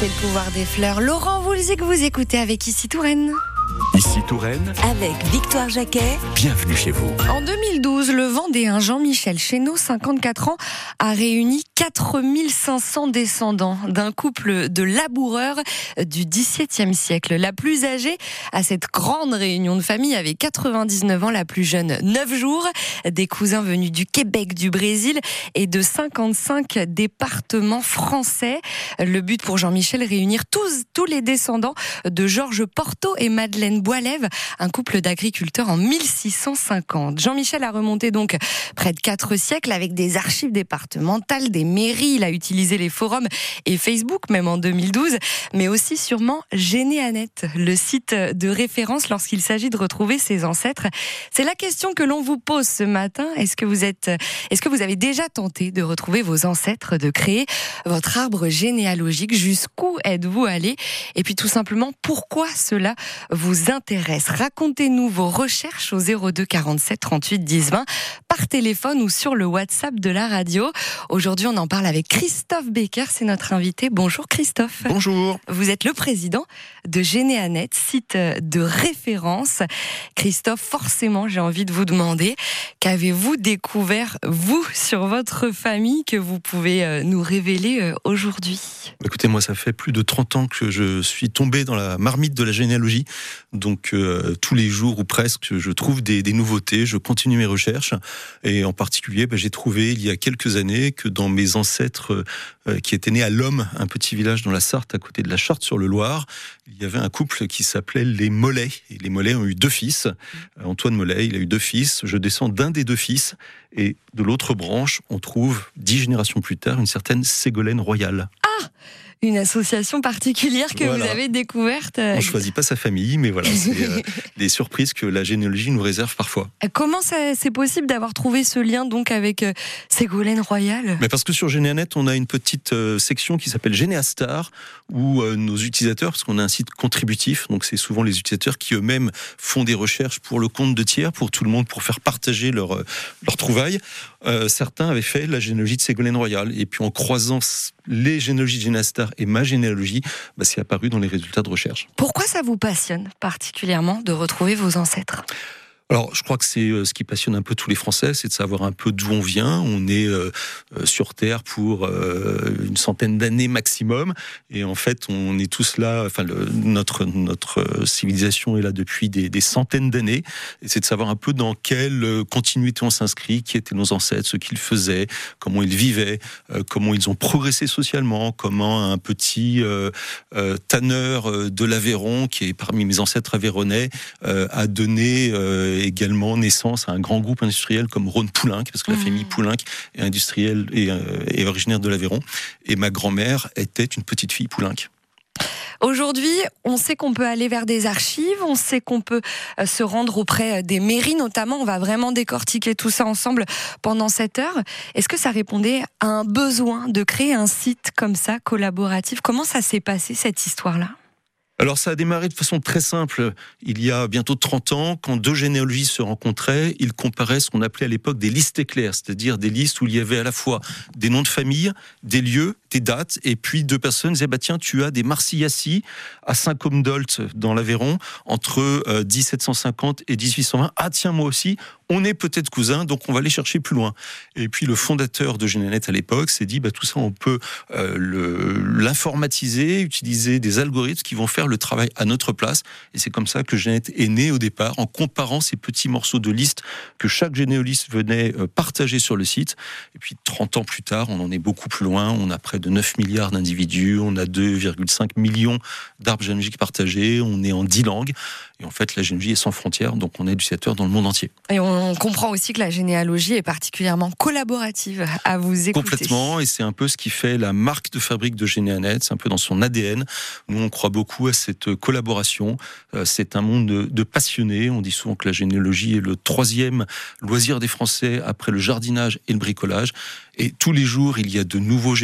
C'est le pouvoir des fleurs. Laurent Voulzy que vous écoutez avec Ici Touraine. Ici Touraine, avec Victoire Jacquet. bienvenue chez vous. En 2012, le Vendéen Jean-Michel Chénaud, 54 ans, a réuni 4500 descendants d'un couple de laboureurs du XVIIe siècle. La plus âgée à cette grande réunion de famille avait 99 ans, la plus jeune 9 jours. Des cousins venus du Québec, du Brésil et de 55 départements français. Le but pour Jean-Michel, réunir tous les descendants de Georges Porto et Madeleine Boilève, un couple d'agriculteurs en 1650. Jean-Michel a remonté donc près de 4 siècles avec des archives départementales, des mairies. Il a utilisé les forums et Facebook, même en 2012, mais aussi sûrement Généanet, le site de référence lorsqu'il s'agit de retrouver ses ancêtres. C'est la question que l'on vous pose ce matin. Est-ce que vous avez déjà tenté de retrouver vos ancêtres, de créer votre arbre généalogique? Jusqu'où êtes-vous allé? Et puis tout simplement, pourquoi cela vous intéresse? Racontez-nous vos recherches au 02 47 38 10 20 par téléphone ou sur le WhatsApp de la radio. Aujourd'hui, on en parle avec Christophe Becker, c'est notre invité. Bonjour Christophe. Bonjour. Vous êtes le président de Généanet, site de référence. Christophe, forcément, j'ai envie de vous demander, qu'avez-vous découvert, vous, sur votre famille, que vous pouvez nous révéler aujourd'hui? Écoutez, moi, ça fait plus de 30 ans que je suis tombé dans la marmite de la généalogie. Donc, tous les jours ou presque, je trouve des nouveautés, je continue mes recherches. Et en particulier, j'ai trouvé, il y a quelques années, que dans mes ancêtres qui étaient nés à Lomme, un petit village dans la Sarthe, à côté de la Charte-sur-le-Loir, il y avait un couple qui s'appelait les Mollet. Et les Mollet ont eu 2 fils. Antoine Mollet, il a eu 2 fils. Je descends d'un des 2 fils. Et de l'autre branche, on trouve, 10 générations plus tard, une certaine Ségolène Royal. Ah! Une association particulière que Voilà. vous avez découverte. On ne choisit pas sa famille, mais voilà, c'est des surprises que la généalogie nous réserve parfois. Comment c'est possible d'avoir trouvé ce lien donc avec Ségolène Royal? Mais parce que sur Généanet, on a une petite section qui s'appelle Généastar, où nos utilisateurs, parce qu'on a un site contributif, donc c'est souvent les utilisateurs qui eux-mêmes font des recherches pour le compte de tiers, pour tout le monde, pour faire partager leurs trouvailles. Certains avaient fait la généalogie de Ségolène Royal, et puis en croisant les généalogies de Généastar et ma généalogie, c'est apparu dans les résultats de recherche. Pourquoi ça vous passionne particulièrement de retrouver vos ancêtres? Alors, je crois que c'est ce qui passionne un peu tous les Français, c'est de savoir un peu d'où on vient. On est sur Terre pour une centaine d'années maximum, et en fait, on est tous là. Enfin, notre civilisation est là depuis des centaines d'années, et c'est de savoir un peu dans quelle continuité on s'inscrit, qui étaient nos ancêtres, ce qu'ils faisaient, comment ils vivaient, comment ils ont progressé socialement, comment un petit tanneur de l'Aveyron, qui est parmi mes ancêtres aveyronnais, a donné également naissance à un grand groupe industriel comme Rhône-Poulenc, parce que la famille Poulenc est industrielle et originaire de l'Aveyron. Et ma grand-mère était une petite fille Poulenc. Aujourd'hui, on sait qu'on peut aller vers des archives, on sait qu'on peut se rendre auprès des mairies notamment. On va vraiment décortiquer tout ça ensemble pendant cette heure. Est-ce que ça répondait à un besoin de créer un site comme ça, collaboratif? Comment ça s'est passé, cette histoire-là? Alors ça a démarré de façon très simple. Il y a bientôt 30 ans, quand 2 généalogies se rencontraient, ils comparaient ce qu'on appelait à l'époque des listes éclairs, c'est-à-dire des listes où il y avait à la fois des noms de famille, des lieux, des dates, et puis 2 personnes disaient tiens, tu as des Marcillassi à Saint-Côme-d'Olt dans l'Aveyron entre 1750 et 1820. Ah tiens, moi aussi, on est peut-être cousins, donc on va aller chercher plus loin. Et puis le fondateur de Généanet à l'époque s'est dit tout ça, on peut l'informatiser, utiliser des algorithmes qui vont faire le travail à notre place. Et c'est comme ça que Généanet est né au départ, en comparant ces petits morceaux de listes que chaque généaliste venait partager sur le site. Et puis 30 ans plus tard, on en est beaucoup plus loin. On a près de 9 milliards d'individus, on a 2,5 millions d'arbres généalogiques partagés, on est en 10 langues. Et en fait, la généalogie est sans frontières, donc on est utilisateur dans le monde entier. Et on comprend aussi que la généalogie est particulièrement collaborative à vous écouter. Complètement, et c'est un peu ce qui fait la marque de fabrique de Généanet, c'est un peu dans son ADN. Nous, on croit beaucoup à cette collaboration. C'est un monde de passionnés. On dit souvent que la généalogie est le 3e loisir des Français après le jardinage et le bricolage. Et tous les jours, il y a de nouveaux généalogistes qui arrivent.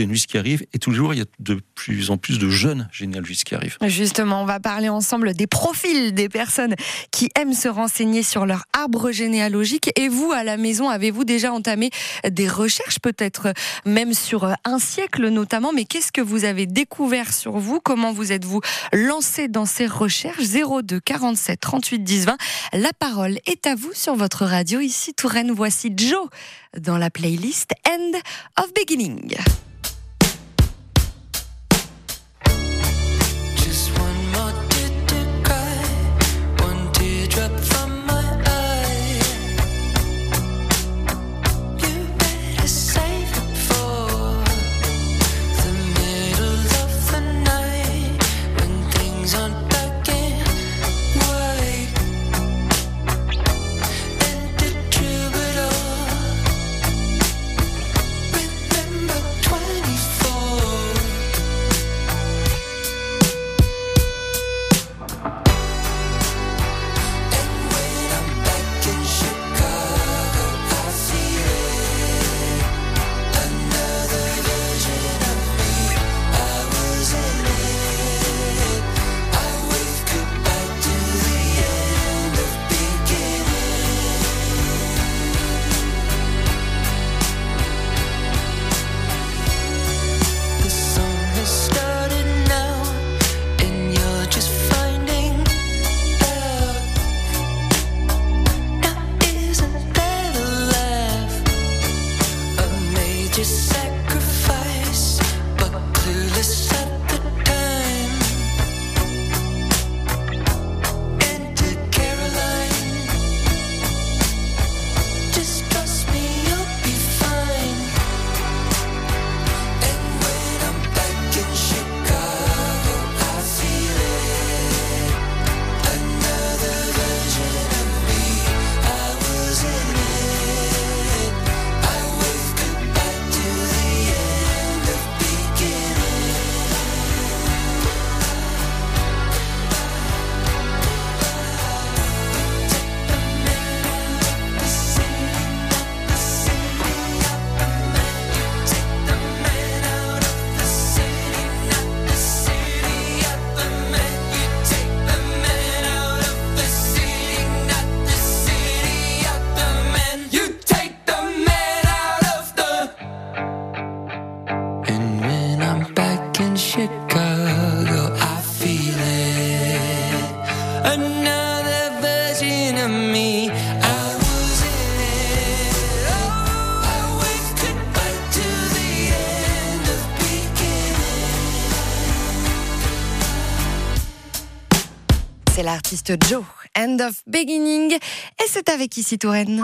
arrivent, et toujours il y a de plus en plus de jeunes généalogistes qui arrivent. Justement, on va parler ensemble des profils des personnes qui aiment se renseigner sur leur arbre généalogique. Et vous, à la maison, avez-vous déjà entamé des recherches, peut-être même sur un siècle notamment, mais qu'est-ce que vous avez découvert sur vous? Comment vous êtes-vous lancé dans ces recherches? 02 47 38 10 20. La parole est à vous sur votre radio. Ici Touraine, voici Joe dans la playlist End of Beginning. C'est l'artiste Joe, End of Beginning, et c'est avec Ici Touraine.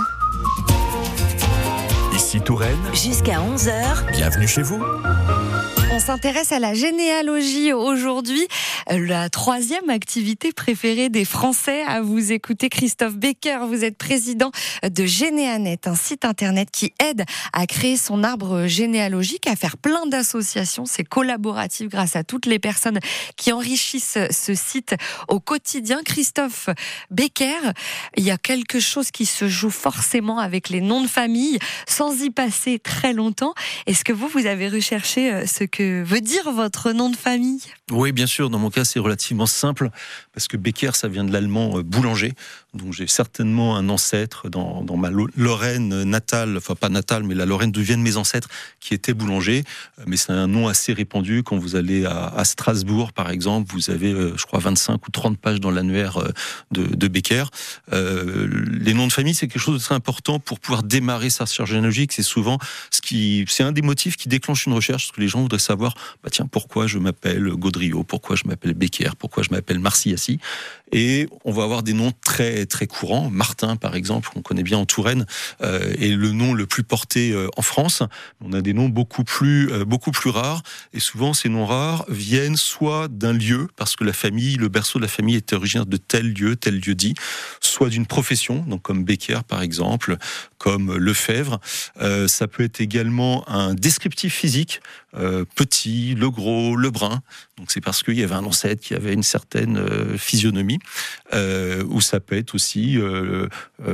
Ici Touraine, Jusqu'à 11h, bienvenue chez vous. On s'intéresse à la généalogie aujourd'hui, la troisième activité préférée des Français. À vous écouter, Christophe Becker, vous êtes président de Généanet, un site internet qui aide à créer son arbre généalogique, à faire plein d'associations. C'est collaboratif grâce à toutes les personnes qui enrichissent ce site au quotidien. Christophe Becker, il y a quelque chose qui se joue forcément avec les noms de famille, sans y passer très longtemps. Est-ce que vous avez recherché ce que veut dire votre nom de famille? Oui, bien sûr. Dans mon cas, c'est relativement simple parce que Becker, ça vient de l'allemand boulanger. Donc, j'ai certainement un ancêtre dans ma Lorraine natale, enfin pas natale, mais la Lorraine d'où viennent mes ancêtres, qui était boulanger. Mais c'est un nom assez répandu. Quand vous allez à Strasbourg, par exemple, vous avez, je crois, 25 ou 30 pages dans l'annuaire de Becker. Les noms de famille, c'est quelque chose de très important pour pouvoir démarrer sa recherche généalogique. C'est souvent c'est un des motifs qui déclenche une recherche, parce que les gens voudraient savoir, tiens, pourquoi je m'appelle Gaudriot, pourquoi je m'appelle Becker, pourquoi je m'appelle Marciassi. Et on va avoir des noms très très courants. Martin, par exemple, qu'on connaît bien en Touraine, est le nom le plus porté en France. On a des noms beaucoup plus rares. Et souvent, ces noms rares viennent soit d'un lieu, parce que la famille, le berceau de la famille est originaire de tel lieu dit, soit d'une profession, donc comme Becker, par exemple, comme Lefebvre. Ça peut être également également un descriptif physique, petit, le gros, le brun. Donc c'est parce qu'il y avait un ancêtre qui avait une certaine physionomie, ou ça peut être aussi le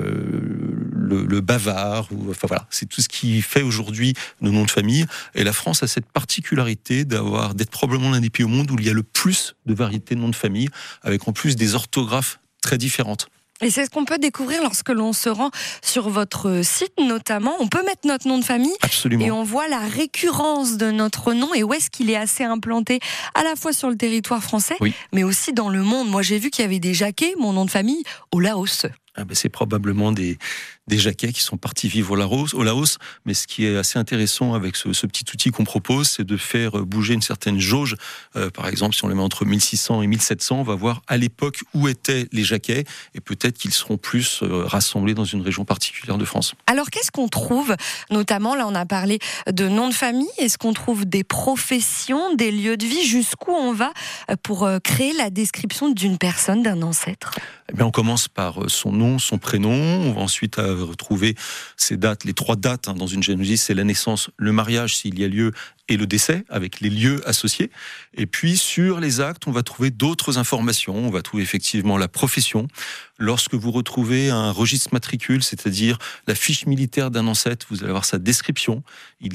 bavard. Enfin voilà, c'est tout ce qui fait aujourd'hui nos noms de famille. Et la France a cette particularité d'être probablement l'un des pays au monde où il y a le plus de variétés de noms de famille, avec en plus des orthographes très différentes. Et c'est ce qu'on peut découvrir lorsque l'on se rend sur votre site, notamment. On peut mettre notre nom de famille. Absolument. Et on voit la récurrence de notre nom et où est-ce qu'il est assez implanté, à la fois sur le territoire français, oui, mais aussi dans le monde. Moi, j'ai vu qu'il y avait des Jacquet, mon nom de famille, au Laos. C'est probablement des Jacquet qui sont partis vivre au Laos. Mais ce qui est assez intéressant avec ce petit outil qu'on propose, c'est de faire bouger une certaine jauge. Par exemple, si on les met entre 1600 et 1700, on va voir à l'époque où étaient les Jacquet, et peut-être qu'ils seront plus rassemblés dans une région particulière de France. Alors, qu'est-ce qu'on trouve? Notamment, là, on a parlé de noms de famille. Est-ce qu'on trouve des professions, des lieux de vie? Jusqu'où on va pour créer la description d'une personne, d'un ancêtre? On commence par son nom, son prénom. On va ensuite retrouver ces dates, les 3 dates dans une généalogie, c'est la naissance, le mariage s'il y a lieu, et le décès, avec les lieux associés. Et puis sur les actes, on va trouver d'autres informations. On va trouver effectivement la profession. Lorsque vous retrouvez un registre matricule, c'est-à-dire la fiche militaire d'un ancêtre, vous allez avoir sa description. Il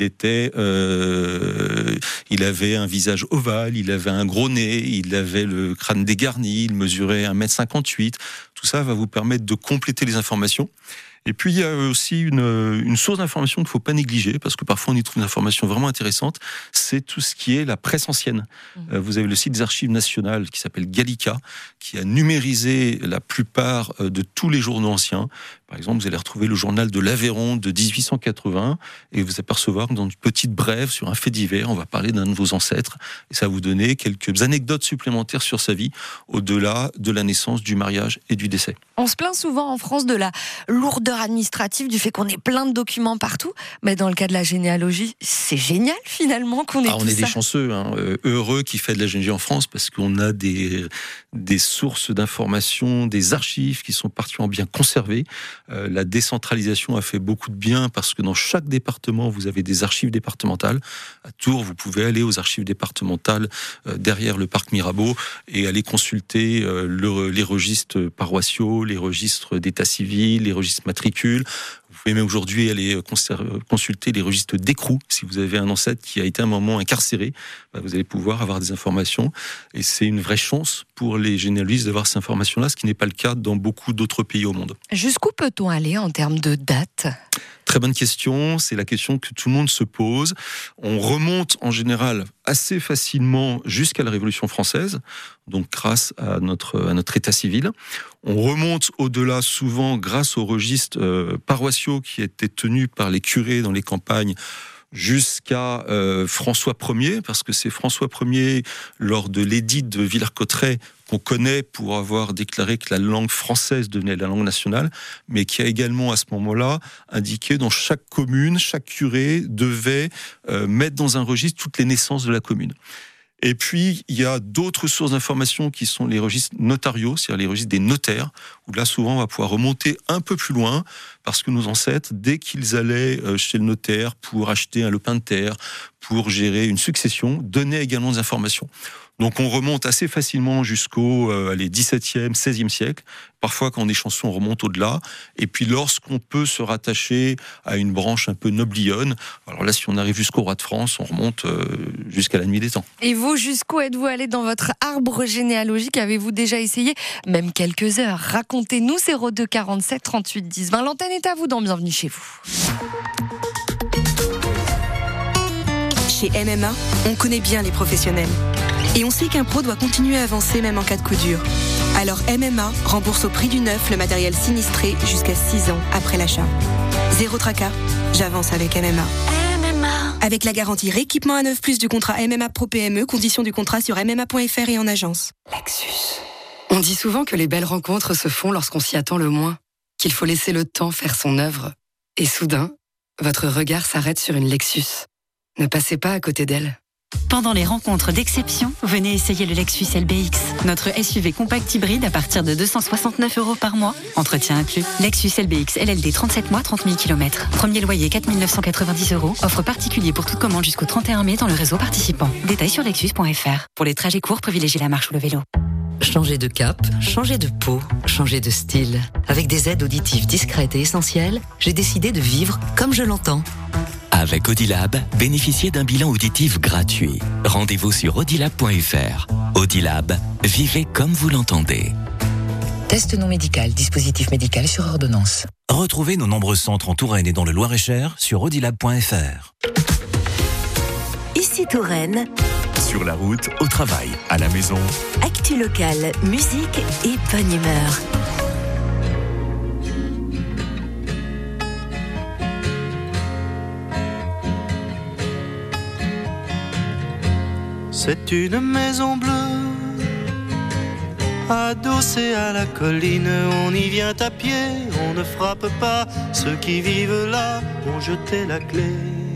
avait un visage ovale, il avait un gros nez, il avait le crâne dégarni, il mesurait 1m58. Tout ça va vous permettre de compléter les informations. Et puis, il y a aussi une source d'information qu'il ne faut pas négliger, parce que parfois on y trouve une information vraiment intéressante, c'est tout ce qui est la presse ancienne. Vous avez le site des Archives nationales qui s'appelle Gallica, qui a numérisé la plupart de tous les journaux anciens. Par exemple, vous allez retrouver le journal de l'Aveyron de 1880, et vous apercevoir que dans une petite brève sur un fait divers, on va parler d'un de vos ancêtres, et ça va vous donner quelques anecdotes supplémentaires sur sa vie, au-delà de la naissance, du mariage et du décès. On se plaint souvent en France de la lourdeur administrative, du fait qu'on ait plein de documents partout. Mais dans le cas de la généalogie, c'est génial finalement qu'on ait tout ça. On est des chanceux, heureux qui fait de la généalogie en France, parce qu'on a des sources d'informations, des archives qui sont particulièrement bien conservées. La décentralisation a fait beaucoup de bien, parce que dans chaque département, vous avez des archives départementales. À Tours, vous pouvez aller aux archives départementales derrière le parc Mirabeau et aller consulter les registres paroissiaux, les registres d'état civil, les registres matricules. Vous pouvez même aujourd'hui aller consulter les registres d'écrou. Si vous avez un ancêtre qui a été un moment incarcéré, vous allez pouvoir avoir des informations. Et c'est une vraie chance pour les généalogistes d'avoir ces informations-là, ce qui n'est pas le cas dans beaucoup d'autres pays au monde. Jusqu'où peut-on aller en termes de date ? Très bonne question, c'est la question que tout le monde se pose. On remonte en général assez facilement jusqu'à la Révolution française, donc grâce à notre état civil. On remonte au-delà souvent grâce aux registres paroissiaux qui étaient tenus par les curés dans les campagnes jusqu'à François Ier, parce que c'est François Ier, lors de l'édit de Villers-Cotterêts, qu'on connaît pour avoir déclaré que la langue française devenait la langue nationale, mais qui a également à ce moment-là indiqué dans chaque commune, chaque curé devait mettre dans un registre toutes les naissances de la commune. Et puis, il y a d'autres sources d'informations qui sont les registres notariaux, c'est-à-dire les registres des notaires, où là, souvent, on va pouvoir remonter un peu plus loin, parce que nos ancêtres, dès qu'ils allaient chez le notaire pour acheter un lopin de terre, pour gérer une succession, donnaient également des informations. Donc on remonte assez facilement jusqu'au XVIIe, XVIe siècle. Parfois, quand on est chanceux, on remonte au-delà. Et puis lorsqu'on peut se rattacher à une branche un peu noblionne, alors là, si on arrive jusqu'au roi de France, on remonte jusqu'à la nuit des temps. Et vous, jusqu'où êtes-vous allé dans votre arbre généalogique ? Avez-vous déjà essayé ? Même quelques heures. Racontez-nous, 02 47 38 10 20. L'antenne est à vous dans Bienvenue chez vous. Chez MMA, on connaît bien les professionnels. Et on sait qu'un pro doit continuer à avancer même en cas de coup dur. Alors MMA rembourse au prix du neuf le matériel sinistré jusqu'à 6 ans après l'achat. Zéro tracas, j'avance avec MMA. Avec la garantie rééquipement à neuf plus du contrat MMA Pro PME, conditions du contrat sur MMA.fr et en agence. Lexus. On dit souvent que les belles rencontres se font lorsqu'on s'y attend le moins, qu'il faut laisser le temps faire son œuvre. Et soudain, votre regard s'arrête sur une Lexus. Ne passez pas à côté d'elle. Pendant les rencontres d'exception, venez essayer le Lexus LBX, notre SUV compact hybride à partir de 269 € par mois. Entretien inclus. Lexus LBX LLD 37 mois, 30 000 km. Premier loyer 4 990 €. Offre particulier pour toute commande jusqu'au 31 mai dans le réseau participant. Détails sur lexus.fr. Pour les trajets courts, privilégiez la marche ou le vélo. Changer de cap, changer de peau, changer de style. Avec des aides auditives discrètes et essentielles, j'ai décidé de vivre comme je l'entends. Avec Audilab, bénéficiez d'un bilan auditif gratuit. Rendez-vous sur audilab.fr. Audilab, vivez comme vous l'entendez. Test non médical, dispositif médical sur ordonnance. Retrouvez nos nombreux centres en Touraine et dans le Loir-et-Cher sur audilab.fr. Ici Touraine. Sur la route, au travail, à la maison. Actu locale, musique et bonne humeur. C'est une maison bleue, adossée à la colline. On y vient à pied, on ne frappe pas. Ceux qui vivent là ont jeté la clé.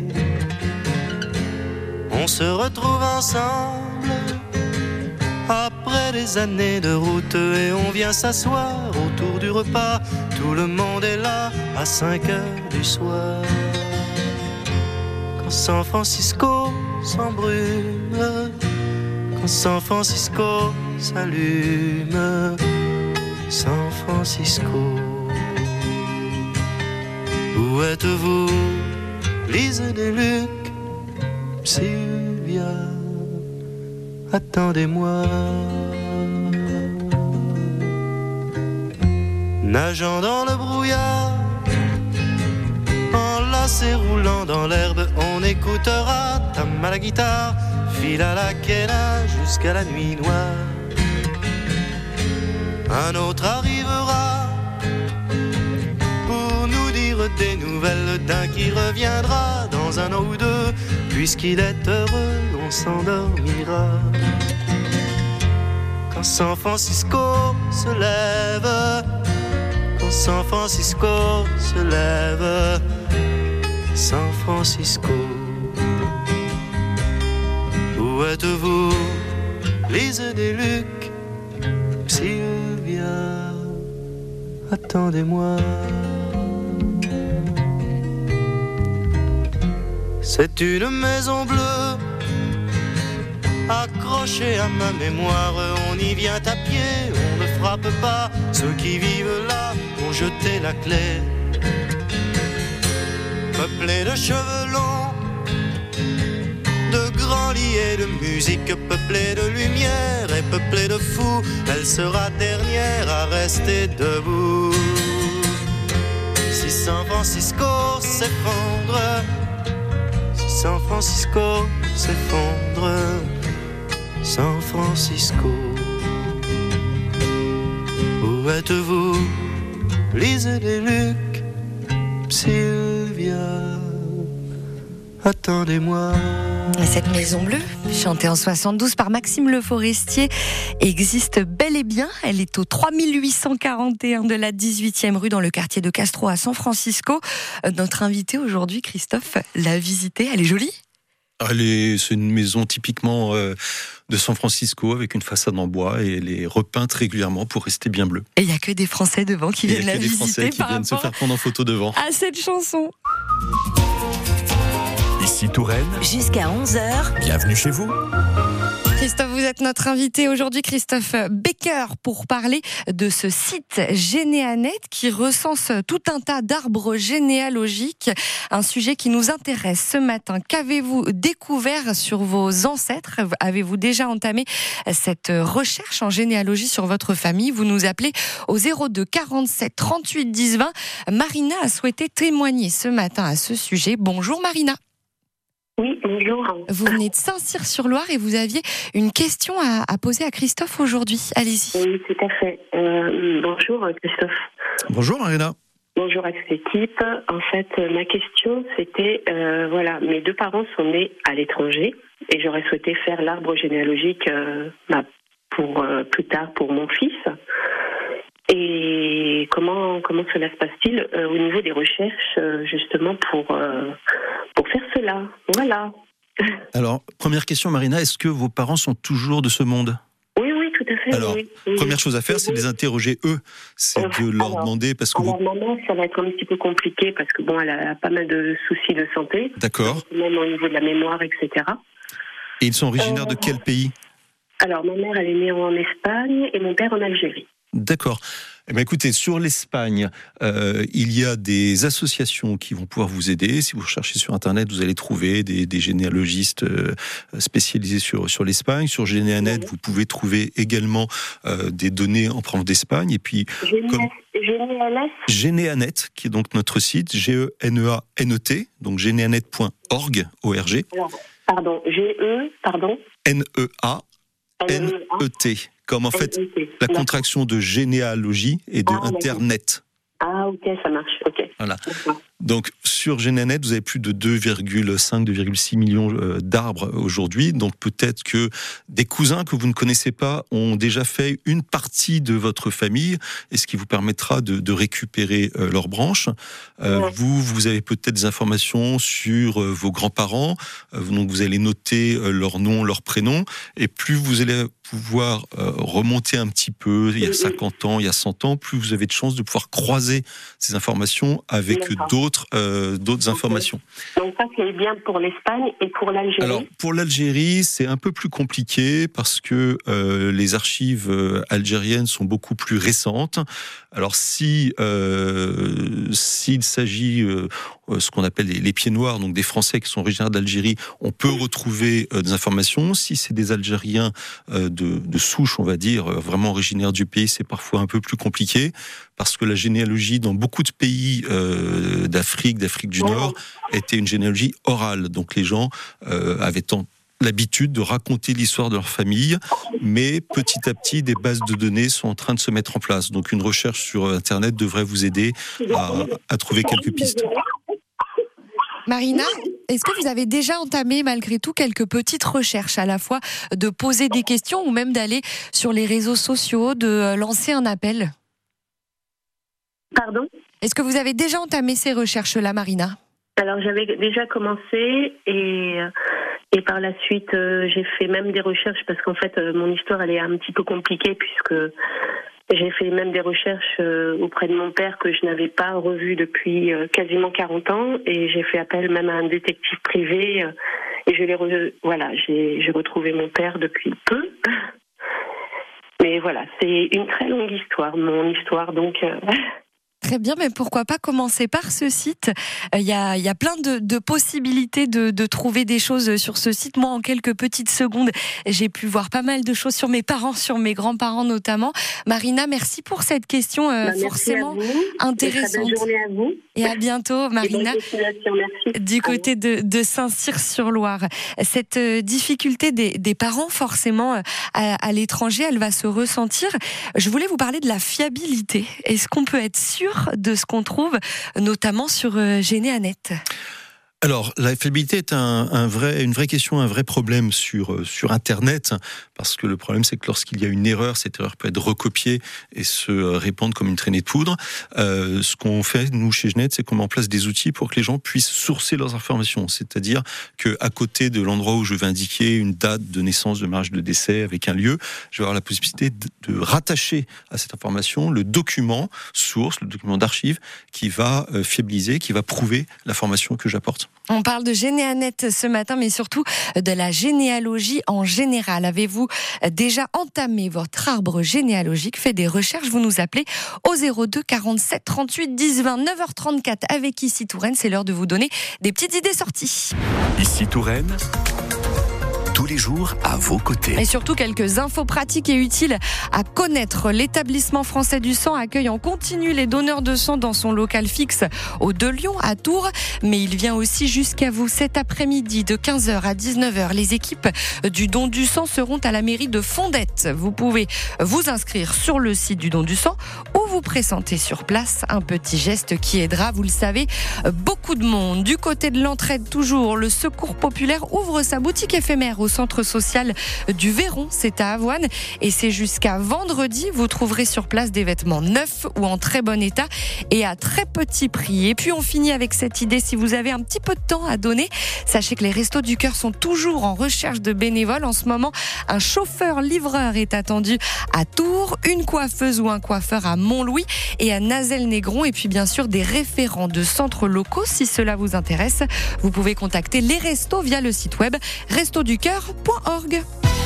On se retrouve ensemble après des années de route et on vient s'asseoir autour du repas. Tout le monde est là à 5 heures du soir. Quand San Francisco s'embrume, quand San Francisco s'allume, San Francisco. Où êtes-vous, Lise des Lucs, Sylvia, attendez-moi. Nageant dans le brouillard, enlacé roulant dans l'herbe, on écoutera tam à la guitare, file à la quena jusqu'à la nuit noire. Un autre arrivera pour nous dire des nouvelles d'un qui reviendra dans un an ou deux. Puisqu'il est heureux, on s'endormira. Quand San Francisco se lève, quand San Francisco se lève, San Francisco. Où êtes-vous, Lise des Lucs, Sylvia, attendez-moi. C'est une maison bleue, accrochée à ma mémoire. On y vient à pied, on ne frappe pas. Ceux qui vivent là ont jeté la clé. Peuplée de cheveux longs, de grands lits et de musique, peuplée de lumière et peuplée de fous, elle sera dernière à rester debout. Si San Francisco s'effondre, San Francisco s'effondre, San Francisco. Où êtes-vous, Lise des Lucs, Sylvia, attendez-moi. Cette maison bleue, chantée en 72 par Maxime Le Forestier, existe bel et bien. Elle est au 3841 de la 18e rue dans le quartier de Castro à San Francisco. Notre invité aujourd'hui, Christophe, l'a visitée. Elle est jolie ? C'est une maison typiquement de San Francisco avec une façade en bois et elle est repeinte régulièrement pour rester bien bleue. Et il n'y a que des Français devant qui viennent la visiter. Il y a que des Français qui viennent se faire prendre en photo devant. À cette chanson. Ici Touraine. Jusqu'à 11h. Bienvenue chez vous. Christophe, vous êtes notre invité aujourd'hui, Christophe Becker, pour parler de ce site Généanet qui recense tout un tas d'arbres généalogiques. Un sujet qui nous intéresse ce matin. Qu'avez-vous découvert sur vos ancêtres ? Avez-vous déjà entamé cette recherche en généalogie sur votre famille ? Vous nous appelez au 02 47 38 10 20. Marina a souhaité témoigner ce matin à ce sujet. Bonjour Marina. Oui, bonjour. Vous venez de Saint-Cyr-sur-Loire et vous aviez une question à poser à Christophe aujourd'hui. Allez-y. Oui, tout à fait. Bonjour Christophe. Bonjour Marina. Bonjour à toute l'équipe. En fait, ma question, c'était, mes deux parents sont nés à l'étranger et j'aurais souhaité faire l'arbre généalogique pour plus tard pour mon fils. Et comment cela se passe-t-il au niveau des recherches justement pour faire cela ? Voilà. Alors, première question, Marina, est-ce que vos parents sont toujours de ce monde ? Oui, tout à fait. Alors, première chose à faire, c'est de les interroger eux. C'est de leur demander, parce que maman, ça va être un petit peu compliqué, parce que elle a pas mal de soucis de santé. D'accord. Même au niveau de la mémoire, etc. Et ils sont originaires de quel pays ? Alors, ma mère, elle est née en Espagne et mon père en Algérie. D'accord. Eh bien, écoutez, sur l'Espagne, il y a des associations qui vont pouvoir vous aider. Si vous recherchez sur Internet, vous allez trouver des généalogistes spécialisés sur l'Espagne. Sur Généanet, vous pouvez trouver également des données en provenance d'Espagne. Et puis, Généanet, qui est donc notre site, Geneanet, donc généanet.org, O-R-G. Pardon, N-E-A-N-E-T. Comme en fait la contraction de généalogie et de Internet. Ah, ok, ça marche. Ok. Voilà. Donc, sur Généanet, vous avez plus de 2,5, 2,6 millions d'arbres aujourd'hui. Donc, peut-être que des cousins que vous ne connaissez pas ont déjà fait une partie de votre famille, et ce qui vous permettra de récupérer leurs branches. Vous avez peut-être des informations sur vos grands-parents. Donc, vous allez noter leur nom, leur prénom. Et plus vous allez pouvoir remonter un petit peu, il y a 50 ans, il y a 100 ans, plus vous avez de chances de pouvoir croiser ces informations avec d'autres informations. Donc ça, c'est bien pour l'Espagne et pour l'Algérie. Alors, pour l'Algérie, c'est un peu plus compliqué parce que les archives algériennes sont beaucoup plus récentes. Alors, s'il s'agit ce qu'on appelle les pieds noirs, donc des Français qui sont originaires d'Algérie, on peut retrouver des informations. Si c'est des Algériens de souche, on va dire, vraiment originaires du pays, c'est parfois un peu plus compliqué, parce que la généalogie dans beaucoup de pays d'Afrique du Nord était une généalogie orale. Donc les gens avaient l'habitude de raconter l'histoire de leur famille, mais petit à petit, des bases de données sont en train de se mettre en place. Donc une recherche sur Internet devrait vous aider à trouver quelques pistes. Marina, est-ce que vous avez déjà entamé malgré tout quelques petites recherches, à la fois de poser des questions ou même d'aller sur les réseaux sociaux, de lancer un appel ? Pardon ? Est-ce que vous avez déjà entamé ces recherches-là, Marina ? Alors j'avais déjà commencé et par la suite j'ai fait même des recherches parce qu'en fait mon histoire elle est un petit peu compliquée puisque j'ai fait même des recherches auprès de mon père que je n'avais pas revu depuis quasiment 40 ans et j'ai fait appel même à un détective privé et j'ai retrouvé mon père depuis peu. Mais voilà, c'est une très longue histoire, mon histoire donc... Très bien, mais pourquoi pas commencer par ce site ? Il y a plein de possibilités de trouver des choses sur ce site. Moi, en quelques petites secondes, j'ai pu voir pas mal de choses sur mes parents, sur mes grands-parents notamment. Marina, merci pour cette question forcément intéressante. Bonne journée à vous. Et à bientôt, Marina, du côté de Saint-Cyr-sur-Loire. Cette difficulté des parents, forcément, à l'étranger, elle va se ressentir. Je voulais vous parler de la fiabilité. Est-ce qu'on peut être sûr de ce qu'on trouve, notamment sur Généanet ? Alors, la fiabilité est une vraie question, un vrai problème sur Internet, parce que le problème, c'est que lorsqu'il y a une erreur, cette erreur peut être recopiée et se répandre comme une traînée de poudre. Ce qu'on fait, nous, chez Généanet, c'est qu'on met en place des outils pour que les gens puissent sourcer leurs informations. C'est-à-dire qu'à côté de l'endroit où je vais indiquer une date de naissance, de mariage, de décès avec un lieu, je vais avoir la possibilité de rattacher à cette information le document source, le document d'archive qui va fiabiliser, qui va prouver l'information que j'apporte. On parle de Généanet ce matin, mais surtout de la généalogie en général. Avez-vous déjà entamé votre arbre généalogique, fait des recherches? Vous nous appelez au 02 47 38 10 20, 9h34 avec Ici Touraine. C'est l'heure de vous donner des petites idées sorties. Ici Touraine, tous les jours à vos côtés. Et surtout quelques infos pratiques et utiles à connaître. L'établissement français du sang accueille en continu les donneurs de sang dans son local fixe au De Lyon à Tours, mais il vient aussi jusqu'à vous cet après-midi de 15h à 19h. Les équipes du don du sang seront à la mairie de Fondette. Vous pouvez vous inscrire sur le site du don du sang ou vous présenter sur place, un petit geste qui aidera, vous le savez, beaucoup de monde. Du côté de l'entraide toujours, le Secours populaire ouvre sa boutique éphémère au centre social du Véron, c'est à Avoine, et c'est jusqu'à vendredi. Vous trouverez sur place des vêtements neufs ou en très bon état et à très petit prix. Et puis on finit avec cette idée, si vous avez un petit peu de temps à donner, sachez que les Restos du Cœur sont toujours en recherche de bénévoles. En ce moment, un chauffeur-livreur est attendu à Tours, une coiffeuse ou un coiffeur à Montlouis et à Nazelles-Négron, et puis bien sûr des référents de centres locaux. Si cela vous intéresse, vous pouvez contacter les restos via le site web restoducoeur.org.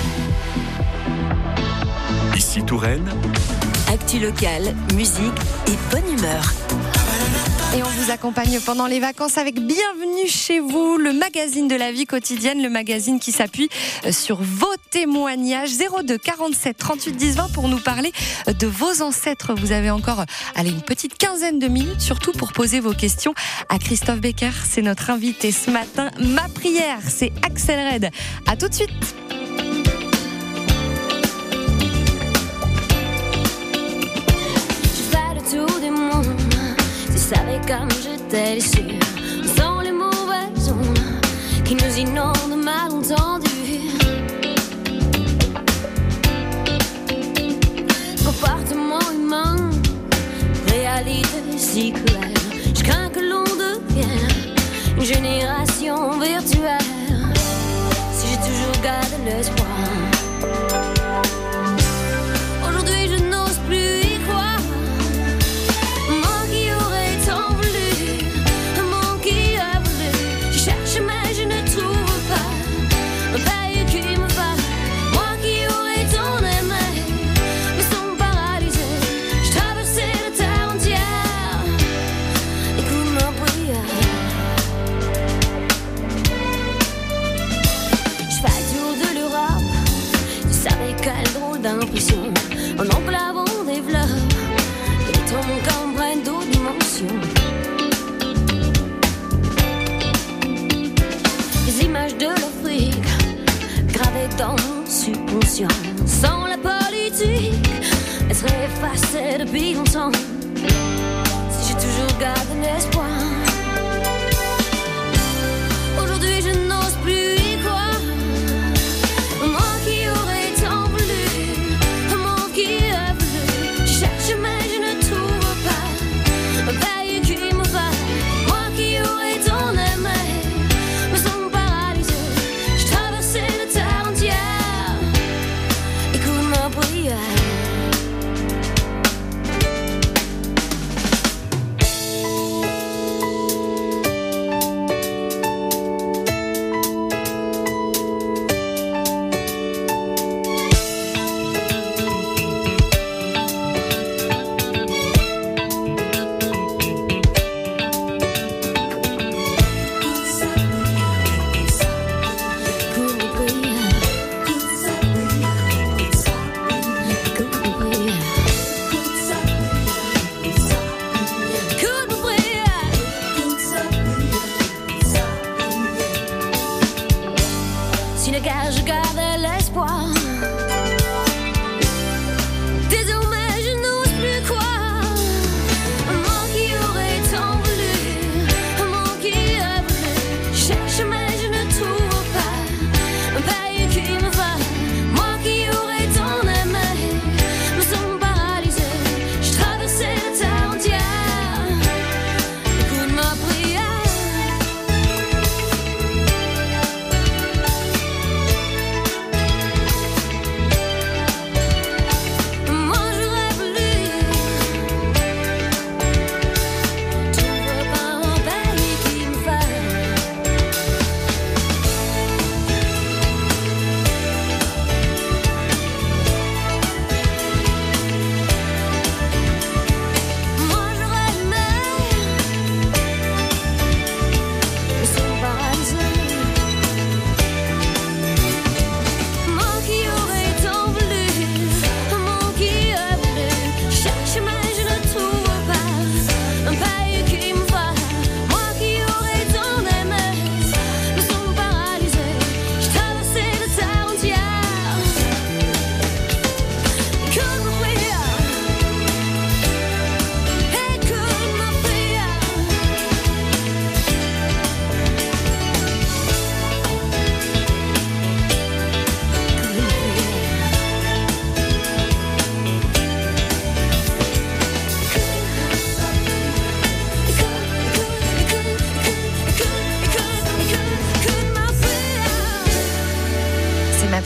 Ici Touraine. Actu locale, musique et bonne humeur. Et on vous accompagne pendant les vacances avec Bienvenue chez vous, le magazine de la vie quotidienne, le magazine qui s'appuie sur vos témoignages. 02 47 38 10 20 pour nous parler de vos ancêtres. Vous avez encore une petite quinzaine de minutes, surtout pour poser vos questions à Christophe Becker. C'est notre invité ce matin. Ma prière, c'est Axel Red. À tout de suite. Je fais le tour du monde. Tu savais comme j'étais sûre, sans les mauvaises ondes qui nous inondent malentendus. Comportement humain, réalité si cruelle. Je crains que l'on devienne une génération virtuelle. Si j'ai toujours gardé l'espoir, aujourd'hui je n'ose plus y croire. En enclavant des fleurs, et ton corps prenne d'autres dimensions. Les images de l'Afrique gravées dans mon subconscient. Sans la politique, elles seraient effacées depuis longtemps. Si j'ai toujours gardé l'espoir, aujourd'hui je n'ose plus y croire. Moi qui aurais tant voulu, mais je ne trouve pas un veille qui me va. Moi qui aurais tant aimé, me sens paralysée. Je traversais la terre entière. Écoute ma prière.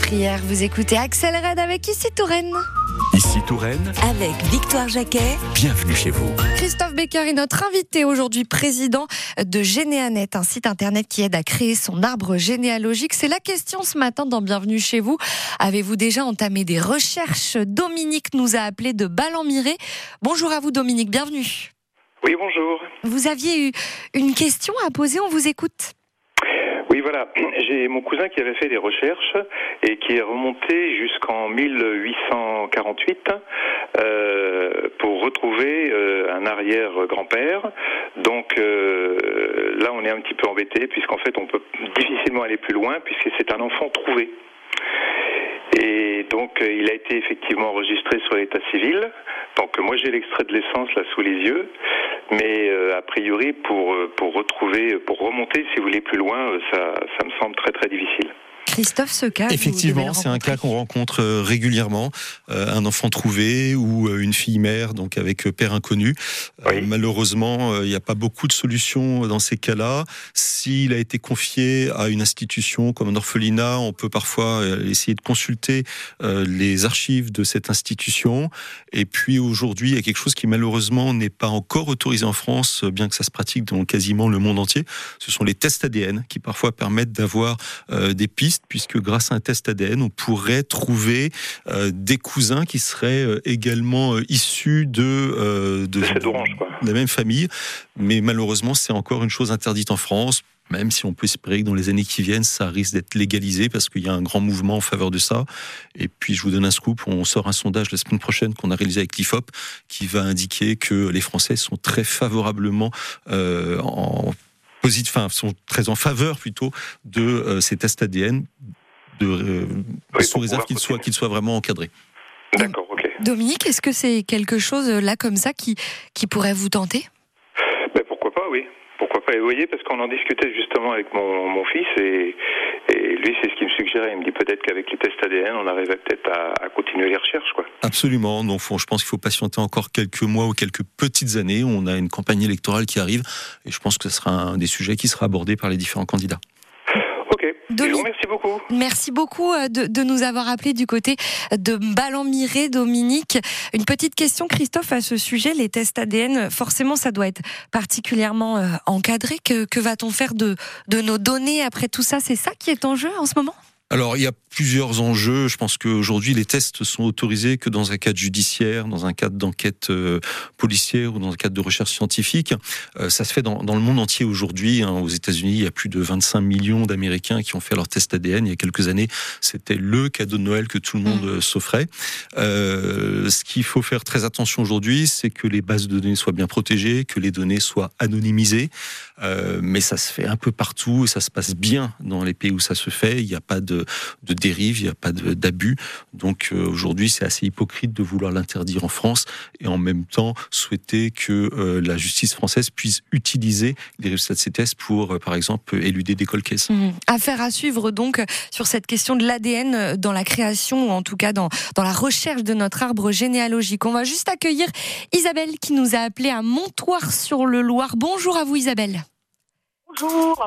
meurtrière. Vous écoutez Axel Red avec Ici Touraine. Ici Touraine, Avec Victoire Jacquet. bienvenue chez vous. Christophe Becker est notre invité aujourd'hui, président de Généanet, un site internet qui aide à créer son arbre généalogique. C'est la question ce matin dans Bienvenue chez vous. Avez-vous déjà entamé des recherches? Dominique nous a appelé de Ballon-Miré. Bonjour à vous Dominique, bienvenue. Oui, bonjour. Vous aviez eu une question à poser, on vous écoute. Oui, voilà. J'ai mon cousin qui avait fait des recherches et qui est remonté jusqu'en 1848 pour retrouver un arrière-grand-père. Donc là, on est un petit peu embêté puisqu'en fait, on peut difficilement aller plus loin puisque c'est un enfant trouvé. Et donc, il a été effectivement enregistré sur l'état civil. Donc, moi, j'ai l'extrait de naissance là sous les yeux. Mais a priori, pour remonter, si vous voulez, plus loin, ça me semble très très difficile. Christophe, ce cas, effectivement, c'est un cas qu'on rencontre régulièrement, un enfant trouvé ou une fille mère, donc avec père inconnu. Oui. Malheureusement, il n'y a pas beaucoup de solutions dans ces cas-là. S'il a été confié à une institution comme un orphelinat, on peut parfois essayer de consulter les archives de cette institution. Et puis aujourd'hui, il y a quelque chose qui malheureusement n'est pas encore autorisé en France, bien que ça se pratique dans quasiment le monde entier. Ce sont les tests ADN qui parfois permettent d'avoir des pistes, puisque grâce à un test ADN, on pourrait trouver des cousins qui seraient également issus de la même famille. Mais malheureusement, c'est encore une chose interdite en France, même si on peut espérer que dans les années qui viennent, ça risque d'être légalisé, parce qu'il y a un grand mouvement en faveur de ça. Et puis, je vous donne un scoop, on sort un sondage la semaine prochaine qu'on a réalisé avec l'IFOP, qui va indiquer que les Français sont très favorablement sont très en faveur plutôt de ces tests ADN, sous réserve qu'ils soient vraiment encadrés. D'accord, ok. Dominique, est-ce que c'est quelque chose là comme ça qui pourrait vous tenter? Ben, pourquoi pas, oui. Pourquoi pas. Et vous voyez, parce qu'on en discutait justement avec mon fils et lui, c'est ce qu'il me suggérait. Il me dit peut-être qu'avec les tests ADN, on arriverait peut-être à continuer les recherches, quoi. Absolument. Donc, je pense qu'il faut patienter encore quelques mois ou quelques petites années. On a une campagne électorale qui arrive et je pense que ce sera un des sujets qui sera abordé par les différents candidats. Ok. Merci beaucoup. Merci beaucoup de nous avoir appelés du côté de Ballon-Miré, Dominique. Une petite question, Christophe, à ce sujet. Les tests ADN, forcément, ça doit être particulièrement encadré. Que va-t-on faire de nos données après tout ça? C'est ça qui est en jeu en ce moment? Alors, il y a plusieurs enjeux. Je pense qu'aujourd'hui, les tests sont autorisés que dans un cadre judiciaire, dans un cadre d'enquête policière ou dans un cadre de recherche scientifique. Ça se fait dans le monde entier aujourd'hui. Aux États-Unis, il y a plus de 25 millions d'Américains qui ont fait leur test ADN. Il y a quelques années, c'était le cadeau de Noël que tout le monde s'offrait. Ce qu'il faut faire très attention aujourd'hui, c'est que les bases de données soient bien protégées, que les données soient anonymisées. Mais ça se fait un peu partout et ça se passe bien dans les pays où ça se fait. Il n'y a pas de dérive, il n'y a pas d'abus. Donc aujourd'hui, c'est assez hypocrite de vouloir l'interdire en France et en même temps souhaiter que la justice française puisse utiliser les résultats de ces tests pour, par exemple, éluder des cold cases. Affaire à suivre donc sur cette question de l'ADN dans la création ou en tout cas dans la recherche de notre arbre généalogique. On va juste accueillir Isabelle qui nous a appelé à Montoire-sur-le-Loir. Bonjour à vous Isabelle. Bonjour,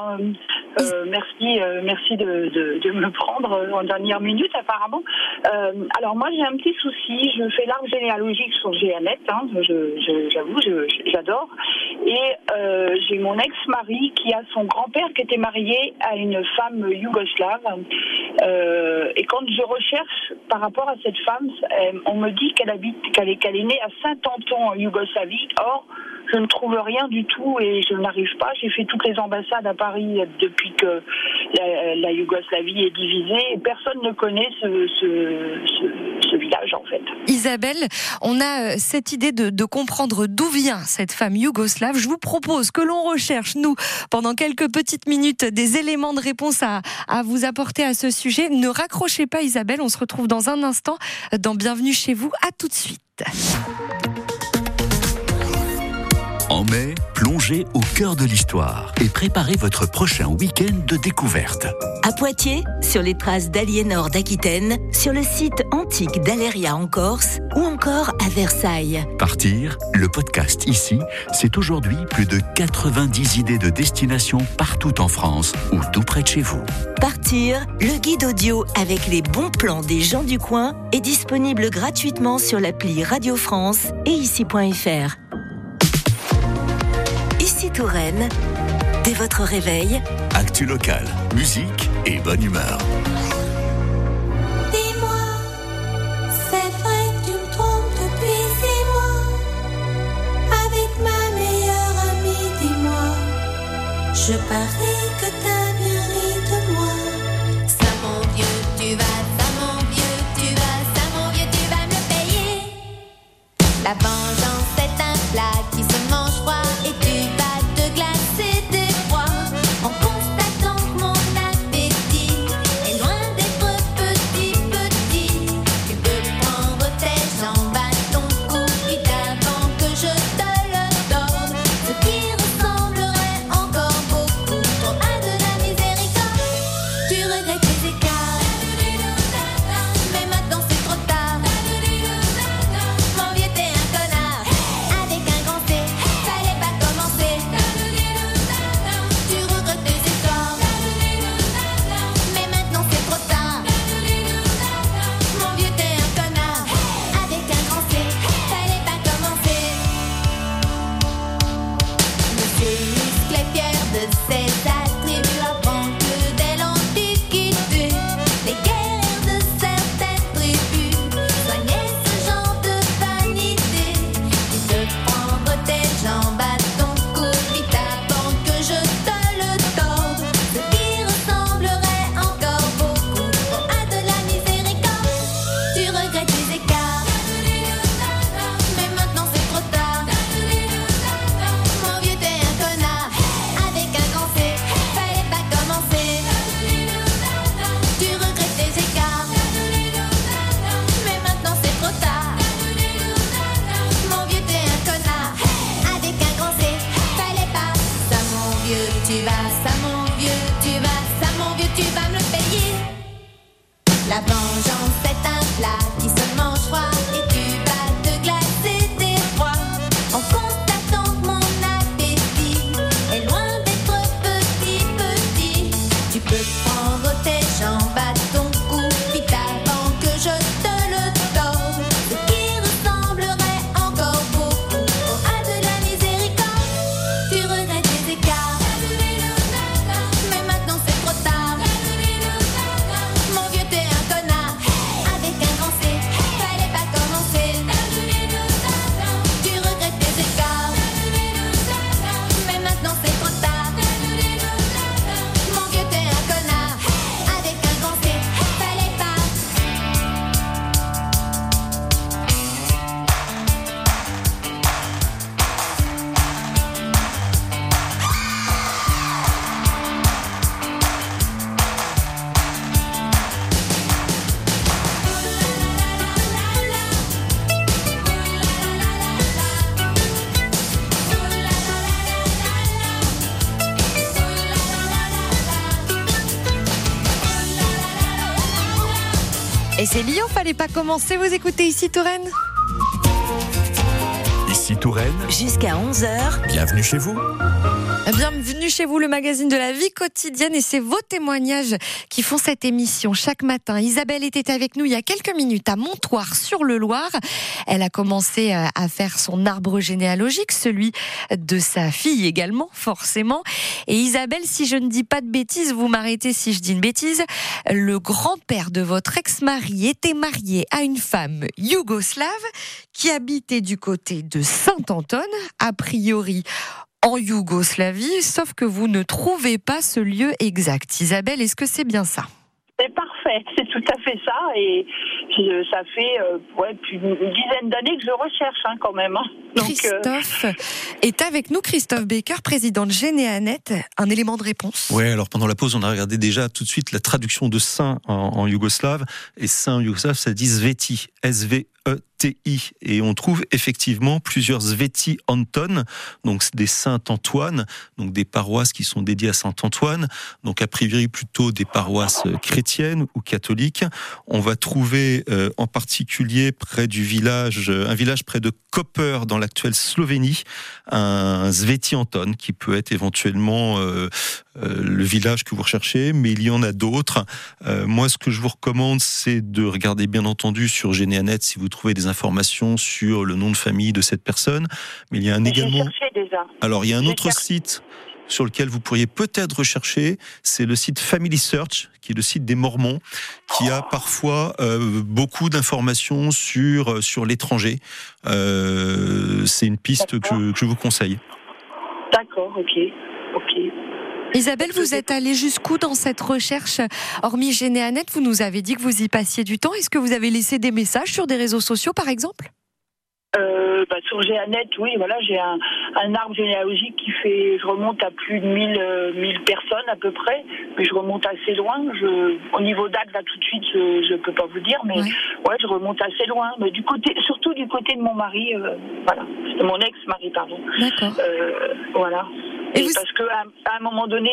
merci de me prendre en dernière minute apparemment. Alors moi j'ai un petit souci, je fais l'arbre généalogique sur Géanet, j'avoue, j'adore. Et j'ai mon ex-mari qui a son grand-père qui était marié à une femme yougoslave. Et quand je recherche par rapport à cette femme, on me dit qu'elle est née à Saint-Anton en Yougoslavie. Or, je ne trouve rien du tout et je n'arrive pas. J'ai fait toutes les ambassades à Paris depuis que la Yougoslavie est divisée et personne ne connaît ce village en fait. Isabelle, on a cette idée de comprendre d'où vient cette femme yougoslave. Je vous propose que l'on recherche, nous, pendant quelques petites minutes, des éléments de réponse à vous apporter à ce sujet. Ne raccrochez pas Isabelle, on se retrouve dans un instant dans Bienvenue chez vous. À tout de suite. En mai, plus Plongez au cœur de l'histoire et préparez votre prochain week-end de découverte. À Poitiers, sur les traces d'Aliénor d'Aquitaine, sur le site antique d'Aléria en Corse ou encore à Versailles. Partir, le podcast ici, c'est aujourd'hui plus de 90 idées de destinations partout en France ou tout près de chez vous. Partir, le guide audio avec les bons plans des gens du coin est disponible gratuitement sur l'appli Radio France et ici.fr. Ici Touraine, dès votre réveil, Actu locale, musique et bonne humeur. Dis-moi, c'est vrai que tu me trompes depuis 6 mois. Avec ma meilleure amie, dis-moi, je parie que t'as bien ri de moi. Ça mon vieux, tu vas, ça mon vieux, tu vas, ça mon vieux, tu vas me payer. La vengeance est un plat qui se mange froid et tu vas te glacer d'effroi en constatant que mon appétit est loin d'être petit, petit. Tu peux prendre tes jambes à ton cou vite avant que je te le torde, ce qui ressemblerait encore beaucoup trop à de la miséricorde. Tu regrettes tes écarts, mais maintenant c'est trop tard. Mon vieux, t'es un connard avec un grand C, fallait pas commencer. Tu regrettes tes histoires, mais maintenant c'est trop tard. Mon vieux, t'es un connard avec un grand C, fallait pas commencer. Monsieur Muscle est fier de ses attributs avant que dès l'Antiquité les guerres de certaines tribus soignaient ce genre de vanité. Tu te prendre tes jambes à ton cou vite avant que je te le torde, ce qui ressemblerait encore beaucoup trop à de la miséricorde. Tu regrettes tes écarts, mais maintenant c'est trop tard. Mon vieux, t'es un connard avec un grand C, fallait pas commencer. Tu regrettes tes écarts, mais maintenant c'est trop tard. Mon vieux, t'es un connard avec un grand C, fallait pas. Ça mon vieux, tu vas, ça mon vieux, tu vas, ça mon vieux, tu vas me le payer. La vengeance est un plat qui se mange froid et tu vas te glacer d'effroi en constatant que mon appétit est loin d'être petit, petit. Tu peux prendre tes jambes à ton cou vite avant que je te le torde, ce qui ressemblerait encore beaucoup trop à de la miséricorde. Tu regrettes tes écarts, mais maintenant c'est trop tard. Mon vieux, t'es un connard avec un grand C, fallait pas commencer. Tu regrettes tes écarts, mais maintenant c'est trop tard. Mon vieux, t'es un connard avec un grand C, fallait pas. Et c'est Lyon, fallait pas commencer. Vous écoutez ici Touraine. Ici Touraine, jusqu'à 11h, bienvenue chez vous. Bienvenue chez vous, le magazine de la vie quotidienne, et c'est vos témoignages qui font cette émission chaque matin. Isabelle était avec nous il y a quelques minutes à Montoire-sur-le-Loir. Elle a commencé à faire son arbre généalogique, celui de sa fille également, forcément. Et Isabelle, si je ne dis pas de bêtises, vous m'arrêtez si je dis une bêtise, le grand-père de votre ex-mari était marié à une femme yougoslave qui habitait du côté de Saint-Anton, a priori en Yougoslavie, sauf que vous ne trouvez pas ce lieu exact. Isabelle, est-ce que c'est bien ça ? C'est parfait, c'est tout à fait ça, et ça fait plus d'une dizaine d'années que je recherche quand même. Donc, Christophe est avec nous, Christophe Becker, président de Généanet. Un élément de réponse ? Ouais, alors pendant la pause, on a regardé déjà tout de suite la traduction de saint en yougoslave, et saint en yougoslave, ça dit Sveti, S-V S-V-E-T-I. Et on trouve effectivement plusieurs Sveti Anton, donc des Saint-Antoine, donc des paroisses qui sont dédiées à Saint-Antoine, donc a priori plutôt des paroisses chrétiennes ou catholiques. On va trouver en particulier près du village, un village près de Koper dans l'actuelle Slovénie, un Sveti Anton qui peut être éventuellement le village que vous recherchez, mais il y en a d'autres. Moi, ce que je vous recommande, c'est de regarder bien entendu sur Généanet si vous trouvez des informations sur le nom de famille de cette personne. Mais il y a également. Alors, il y a un autre site sur lequel vous pourriez peut-être rechercher, c'est le site Family Search, qui est le site des Mormons, qui a parfois beaucoup d'informations sur l'étranger. C'est une piste que je vous conseille. D'accord, ok. Isabelle, vous êtes allée jusqu'où dans cette recherche? Hormis Généanet, vous nous avez dit que vous y passiez du temps. Est-ce que vous avez laissé des messages sur des réseaux sociaux, par exemple? Sur Généanet, oui, voilà, j'ai un arbre généalogique je remonte à plus de 1000 personnes à peu près, mais je remonte assez loin. Au niveau date, là, tout de suite, je peux pas vous dire, mais ouais, je remonte assez loin. Mais surtout du côté de mon mari, voilà, de mon ex-mari, pardon. D'accord. Voilà. Parce qu'à un moment donné,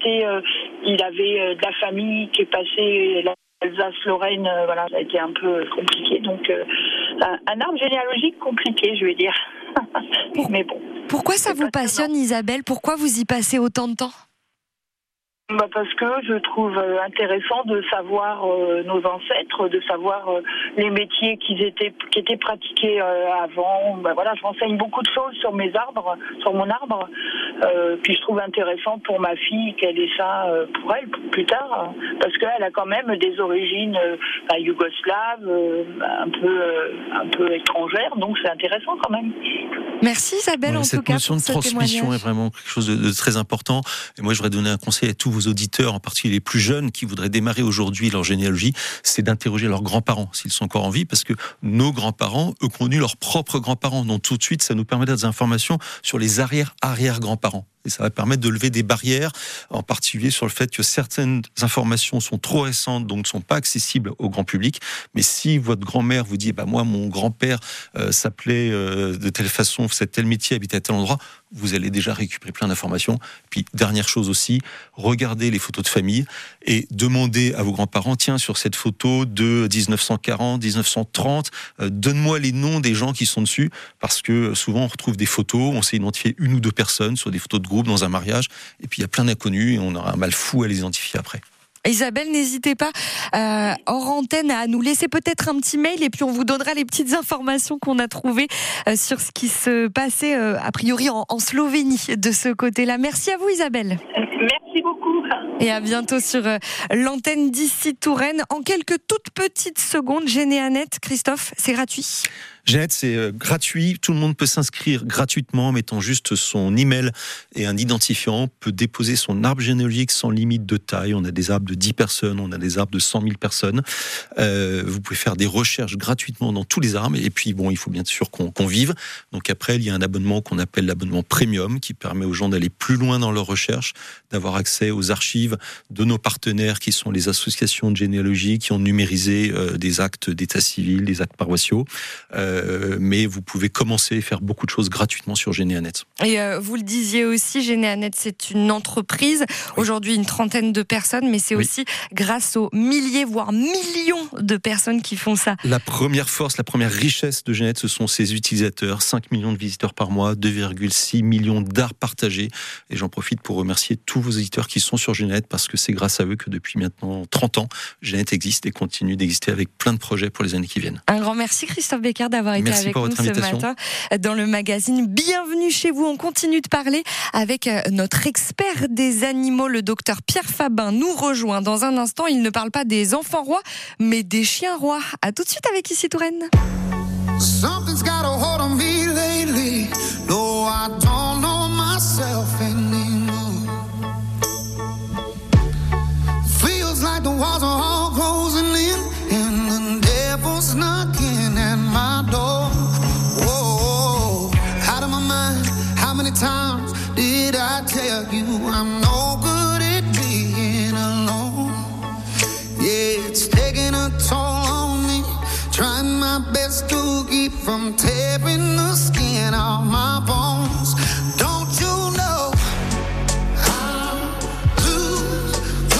il avait de la famille qui est passée. Alsace-Lorraine, voilà, ça a été un peu compliqué. Donc, un arbre généalogique compliqué, je vais dire. Mais bon. Pourquoi ça vous passionne, Isabelle? Pourquoi vous y passez autant de temps? Parce que je trouve intéressant de savoir nos ancêtres, de savoir les métiers qui étaient pratiqués avant. Voilà, je renseigne beaucoup de choses sur mon arbre. Puis je trouve intéressant pour ma fille qu'elle ait ça pour elle plus tard, parce qu'elle a quand même des origines yougoslaves, un peu étrangères, donc c'est intéressant quand même. Merci Isabelle, en tout cas, pour ce témoignage. Cette notion de transmission est vraiment quelque chose de très important. Et moi, je voudrais donner un conseil à tous vos auditeurs, en particulier les plus jeunes qui voudraient démarrer aujourd'hui leur généalogie, c'est d'interroger leurs grands-parents s'ils sont encore en vie, parce que nos grands-parents, eux, ont connu leurs propres grands-parents. Donc tout de suite, ça nous permet d'avoir des informations sur les arrière-grands-parents. Et ça va permettre de lever des barrières, en particulier sur le fait que certaines informations sont trop récentes, donc ne sont pas accessibles au grand public. Mais si votre grand-mère vous dit, moi, mon grand-père s'appelait de telle façon, faisait tel métier, habitait à tel endroit, vous allez déjà récupérer plein d'informations. Puis, dernière chose aussi, regardez les photos de famille et demandez à vos grands-parents, tiens, sur cette photo de 1940, 1930, donne-moi les noms des gens qui sont dessus, parce que souvent on retrouve des photos, on sait identifier une ou deux personnes sur des photos de groupe dans un mariage, et puis il y a plein d'inconnus et on aura un mal fou à les identifier après. Isabelle, n'hésitez pas hors antenne à nous laisser peut-être un petit mail et puis on vous donnera les petites informations qu'on a trouvées sur ce qui se passait a priori en Slovénie de ce côté-là. Merci à vous Isabelle. Merci beaucoup. Et à bientôt sur l'antenne d'ici Touraine. En quelques toutes petites secondes, Généanet, Christophe, c'est gratuit. Généanet, c'est gratuit. Tout le monde peut s'inscrire gratuitement en mettant juste son email et un identifiant. Peut déposer son arbre généalogique sans limite de taille. On a des arbres de 10 personnes, on a des arbres de 100 000 personnes. Vous pouvez faire des recherches gratuitement dans tous les arbres. Et puis, il faut bien sûr qu'on vive. Donc après, il y a un abonnement qu'on appelle l'abonnement premium qui permet aux gens d'aller plus loin dans leurs recherches, d'avoir accès aux archives de nos partenaires qui sont les associations de généalogie qui ont numérisé des actes d'état civil, des actes paroissiaux. Mais vous pouvez commencer et faire beaucoup de choses gratuitement sur Généanet. Et vous le disiez aussi, Généanet, c'est une entreprise. Aujourd'hui, une trentaine de personnes, mais c'est aussi grâce aux milliers, voire millions de personnes qui font ça. La première force, la première richesse de Généanet, ce sont ses utilisateurs. 5 millions de visiteurs par mois, 2,6 millions d'arts partagés. Et j'en profite pour remercier tous vos auditeurs qui sont sur Généanet, parce que c'est grâce à eux que depuis maintenant 30 ans, Généanet existe et continue d'exister avec plein de projets pour les années qui viennent. Un grand merci Christophe Becker d'avoir été avec nous ce matin dans le magazine. Bienvenue chez vous. On continue de parler avec notre expert des animaux, le docteur Pierre Fabin, nous rejoint dans un instant. Il ne parle pas des enfants rois, mais des chiens rois. À tout de suite avec Ici Touraine. Something's got a hold on me lately. No, I don't know myself anymore. Feels like the walls are all closing in and the devil's knocking at my door. Whoa, out of my mind. How many times did I tell you I'm no good at being alone? Yeah, it's taking a toll on me. Trying my best to from tearing